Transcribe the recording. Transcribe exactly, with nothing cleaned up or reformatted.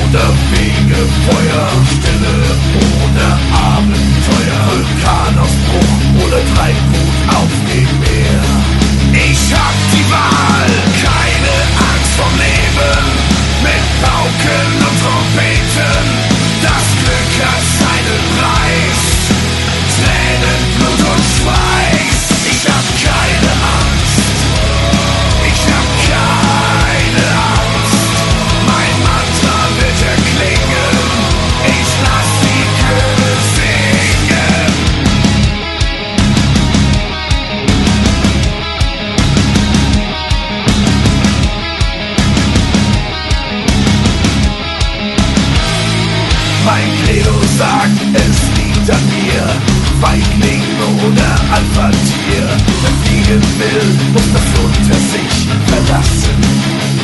ohne Fegefeuer, Stille ohne Abenteuer, Vulkanausbruch ohne Treibgut auf dem Meer. Ich hab die Wahl, keine Angst vom Leben, mit Pauken und Trompeten. Das Glück hat seinen Preis, Tränen, Blut und Schweiß. Ich hab keine Angst, ich hab keine Angst. Mein Mantra wird erklingen, ich lass die Götter singen. Mein Credo sagt, es liegt an mir, Feigling oder Alpha-Tier. Wer fliegen will, muss das unter sich verlassen.